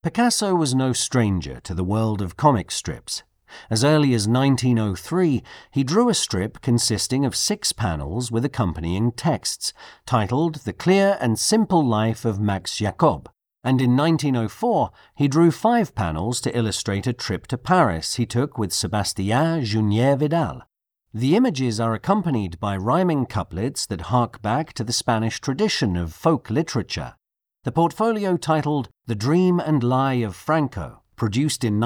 Picasso was no stranger to the world of comic strips. As early as 1903, he drew a strip consisting of 6 panels with accompanying texts, titled The Clear and Simple Life of Max Jacob, and in 1904 he drew 5 panels to illustrate a trip to Paris he took with Sébastien Junier-Vidal. The images are accompanied by rhyming couplets that hark back to the Spanish tradition of folk literature. The portfolio titled The Dream and Lie of Franco, produced in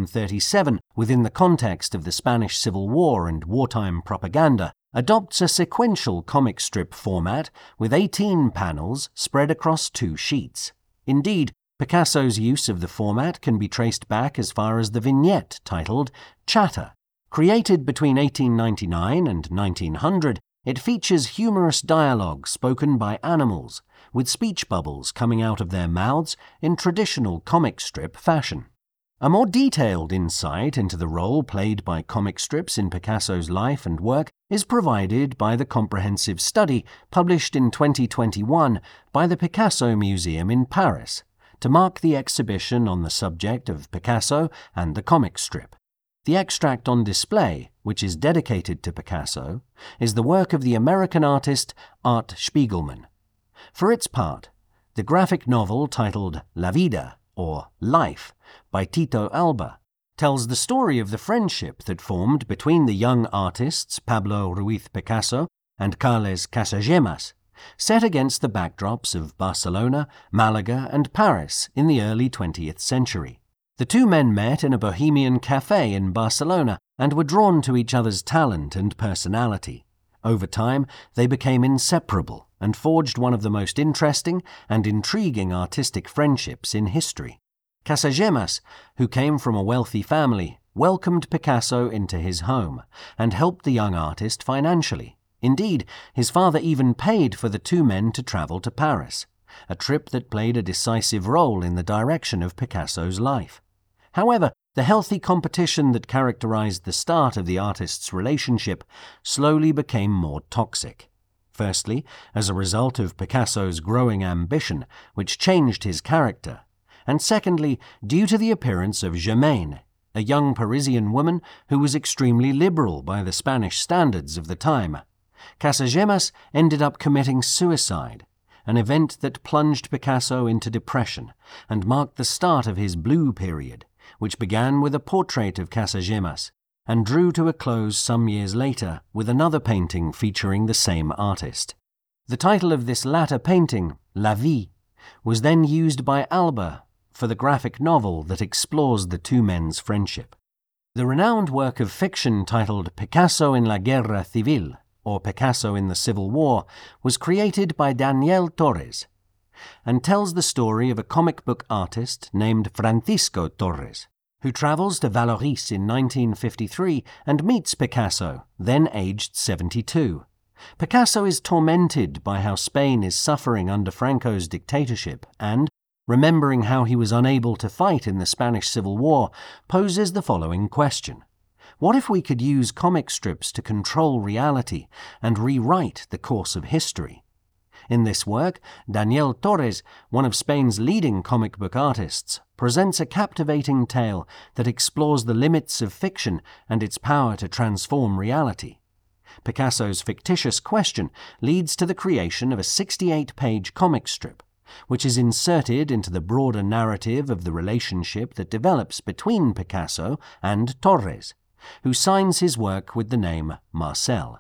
1937 within the context of the Spanish Civil War and wartime propaganda, adopts a sequential comic strip format with 18 panels spread across 2 sheets. Indeed, Picasso's use of the format can be traced back as far as the vignette titled Chatter. Created between 1899 and 1900, it features humorous dialogue spoken by animals, with speech bubbles coming out of their mouths in traditional comic strip fashion. A more detailed insight into the role played by comic strips in Picasso's life and work is provided by the comprehensive study published in 2021 by the Picasso Museum in Paris to mark the exhibition on the subject of Picasso and the comic strip. The extract on display, which is dedicated to Picasso, is the work of the American artist Art Spiegelman. For its part, the graphic novel titled La Vida, or Life, by Tito Alba, tells the story of the friendship that formed between the young artists Pablo Ruiz Picasso and Carles Casagemas, set against the backdrops of Barcelona, Malaga, and Paris in the early 20th century. The 2 men met in a bohemian café in Barcelona and were drawn to each other's talent and personality. Over time, they became inseparable and forged one of the most interesting and intriguing artistic friendships in history. Casagemas, who came from a wealthy family, welcomed Picasso into his home and helped the young artist financially. Indeed, his father even paid for the 2 men to travel to Paris, a trip that played a decisive role in the direction of Picasso's life. However, the healthy competition that characterized the start of the artists' relationship slowly became more toxic. Firstly, as a result of Picasso's growing ambition, which changed his character, and secondly, due to the appearance of Germaine, a young Parisian woman who was extremely liberal by the Spanish standards of the time. Casagemas ended up committing suicide, an event that plunged Picasso into depression and marked the start of his blue period, which began with a portrait of Casagemas and drew to a close some years later with another painting featuring the same artist. The title of this latter painting, La Vie, was then used by Alba for the graphic novel that explores the 2 men's friendship. The renowned work of fiction titled Picasso en la Guerra Civil, or Picasso in the Civil War, was created by Daniel Torres and tells the story of a comic book artist named Francisco Torres, who travels to Vallauris in 1953 and meets Picasso, then aged 72. Picasso is tormented by how Spain is suffering under Franco's dictatorship and, remembering how he was unable to fight in the Spanish Civil War, poses the following question. What if we could use comic strips to control reality and rewrite the course of history? In this work, Daniel Torres, one of Spain's leading comic book artists, presents a captivating tale that explores the limits of fiction and its power to transform reality. Picasso's fictitious question leads to the creation of a 68-page comic strip, which is inserted into the broader narrative of the relationship that develops between Picasso and Torres, who signs his work with the name Marcel.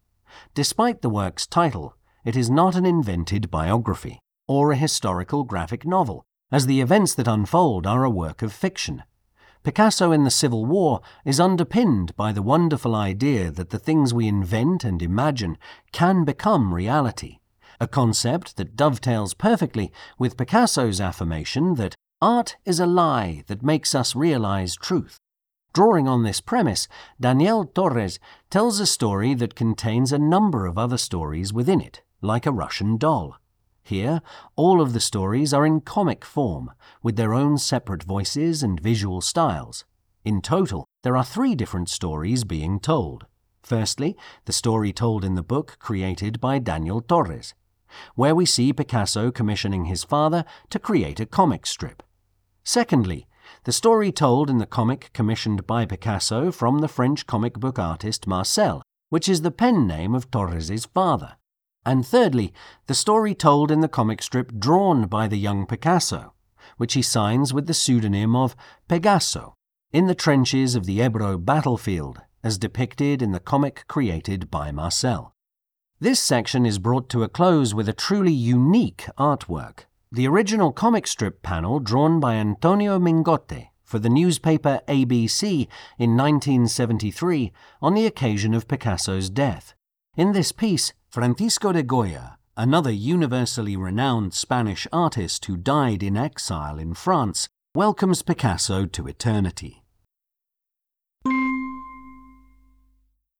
Despite the work's title, it is not an invented biography or a historical graphic novel, as the events that unfold are a work of fiction. Picasso in the Civil War is underpinned by the wonderful idea that the things we invent and imagine can become reality, a concept that dovetails perfectly with Picasso's affirmation that art is a lie that makes us realize truth. Drawing on this premise, Daniel Torres tells a story that contains a number of other stories within it, like a Russian doll. Here, all of the stories are in comic form, with their own separate voices and visual styles. In total, there are 3 different stories being told. Firstly, the story told in the book created by Daniel Torres, where we see Picasso commissioning his father to create a comic strip. Secondly, the story told in the comic commissioned by Picasso from the French comic book artist Marcel, which is the pen name of Torres's father. And thirdly, the story told in the comic strip drawn by the young Picasso, which he signs with the pseudonym of Pegaso, in the trenches of the Ebro battlefield, as depicted in the comic created by Marcel. This section is brought to a close with a truly unique artwork, the original comic strip panel drawn by Antonio Mingote for the newspaper ABC in 1973 on the occasion of Picasso's death. In this piece, Francisco de Goya, another universally renowned Spanish artist who died in exile in France, welcomes Picasso to eternity.